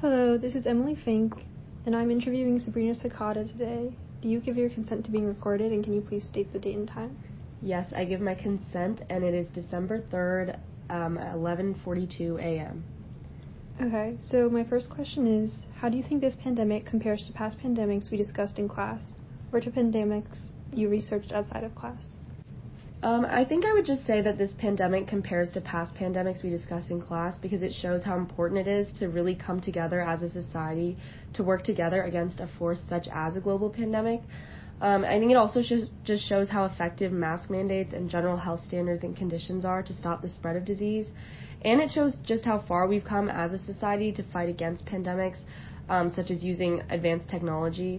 Hello, this is Emily Fink, and I'm interviewing Sabrina Sakata today. Do you give your consent to being recorded, and can you please state the date and time? Yes, I give my consent, and it is December 3rd at 11:42 a.m. Okay, so my first question is, how do you think this pandemic compares to past pandemics we discussed in class, or to pandemics you researched outside of class? I think I would just say that this pandemic compares to past pandemics we discussed in class because it shows how important it is to really come together as a society to work together against a force such as a global pandemic. I think it also just shows how effective mask mandates and general health standards and conditions are to stop the spread of disease. And it shows just how far we've come as a society to fight against pandemics, such as using advanced technology.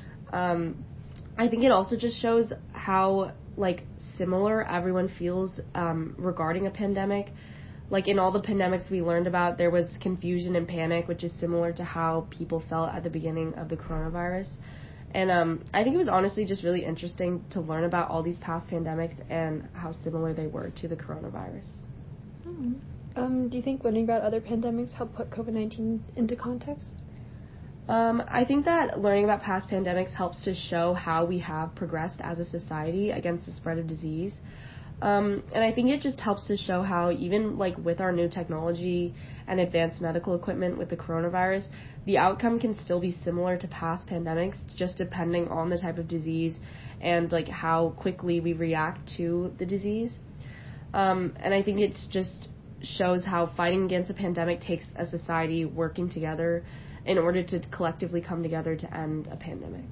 I think it also just shows how similar everyone feels regarding a pandemic. Like in all the pandemics we learned about, there was confusion and panic, which is similar to how people felt at the beginning of the coronavirus. And I think it was honestly just really interesting to learn about all these past pandemics and how similar they were to the coronavirus. Do you think learning about other pandemics helped put COVID-19 into context? I think that learning about past pandemics helps to show how we have progressed as a society against the spread of disease. And I think it just helps to show how even with our new technology and advanced medical equipment with the coronavirus, the outcome can still be similar to past pandemics, just depending on the type of disease and how quickly we react to the disease. And I think it just shows how fighting against a pandemic takes a society working together in order to collectively come together to end a pandemic.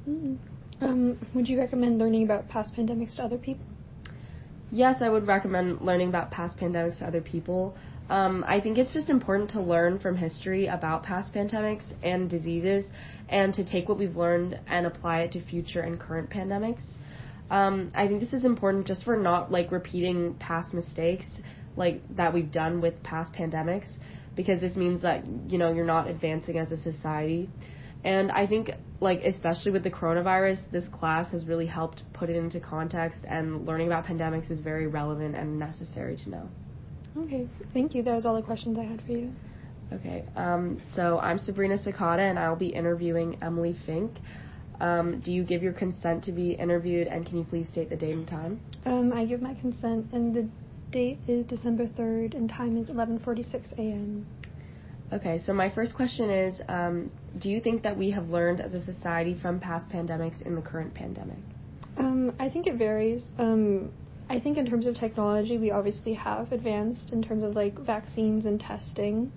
Would you recommend learning about past pandemics to other people? Yes, I would recommend learning about past pandemics to other people. I think it's just important to learn from history about past pandemics and diseases and to take what we've learned and apply it to future and current pandemics. I think this is important just for not repeating past mistakes that we've done with past pandemics, because this means that, you're not advancing as a society. And I think, especially with the coronavirus, this class has really helped put it into context, and learning about pandemics is very relevant and necessary to know. Okay, thank you. That was all the questions I had for you. Okay, so I'm Sabrina Sakata, and I'll be interviewing Emily Fink. Do you give your consent to be interviewed, and can you please state the date and time? I give my consent, and the date is December 3rd, and time is 11:46 a.m. Okay, so my first question is, do you think that we have learned as a society from past pandemics in the current pandemic? I think it varies. I think in terms of technology, we obviously have advanced in terms of vaccines and testing.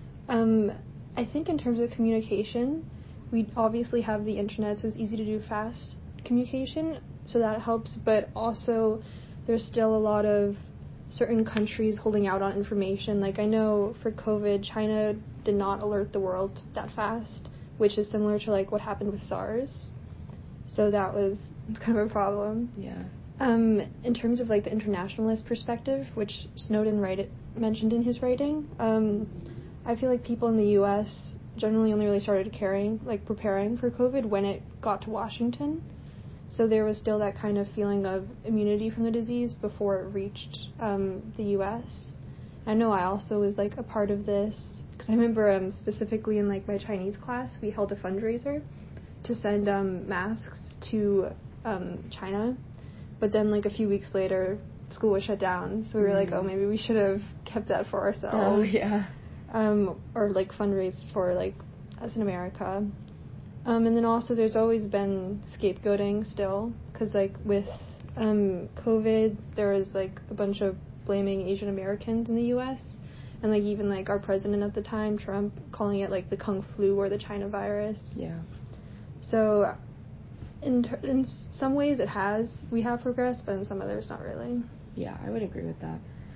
I think in terms of communication, we obviously have the internet, so it's easy to do fast communication, so that helps, but also there's still a lot of certain countries holding out on information. I know for COVID, China did not alert the world that fast, which is similar to what happened with SARS. So that was kind of a problem. Yeah. In terms of the internationalist perspective, which Snowden mentioned in his writing, I feel like people in the U.S. generally only really started preparing for COVID when it got to Washington. So there was still that kind of feeling of immunity from the disease before it reached the U.S. I know I also was a part of this, because I remember specifically in my Chinese class, we held a fundraiser to send masks to China, but then a few weeks later, school was shut down, so we were oh, maybe we should have kept that for ourselves. Oh, yeah. Or fundraised for us in America. And then also there's always been scapegoating still, because with COVID, there was a bunch of blaming Asian Americans in the U.S., and even our president at the time, Trump, calling it the Kung flu or the China virus. Yeah. So in some ways we have progressed, but in some others not really. Yeah, I would agree with that.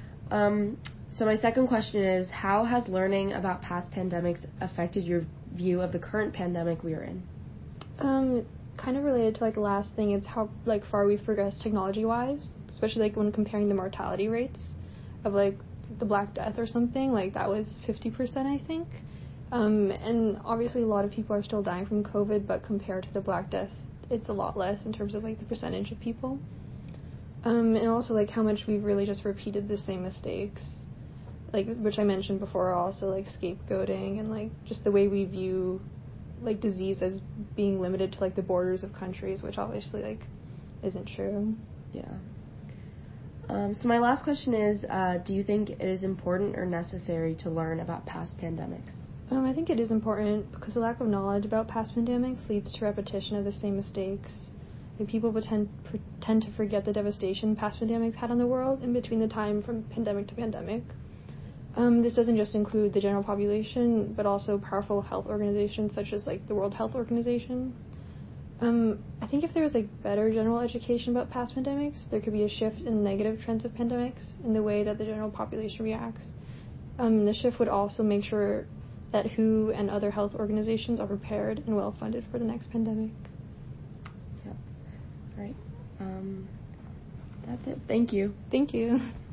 So my second question is, how has learning about past pandemics affected your view of the current pandemic we are in? Kind of related to the last thing, it's how far we've progressed technology-wise, especially when comparing the mortality rates of the Black Death or something, that was 50%, I think. And obviously a lot of people are still dying from COVID, but compared to the Black Death, it's a lot less in terms of the percentage of people. And also how much we've really just repeated the same mistakes. like, which I mentioned before, also, like, scapegoating and, like, just the way we view, like, disease as being limited to, like, the borders of countries, which obviously, like, isn't true. Yeah. So my last question is, do you think it is important or necessary to learn about past pandemics? I think it is important because the lack of knowledge about past pandemics leads to repetition of the same mistakes. Like, people tend to forget the devastation past pandemics had on the world in between the time from pandemic to pandemic. This doesn't just include the general population, but also powerful health organizations such as, like, the World Health Organization. I think if there was, like, better general education about past pandemics, there could be a shift in negative trends of pandemics in the way that the general population reacts. This shift would also make sure that WHO and other health organizations are prepared and well funded for the next pandemic. Yep. All right. That's it. Thank you. Thank you.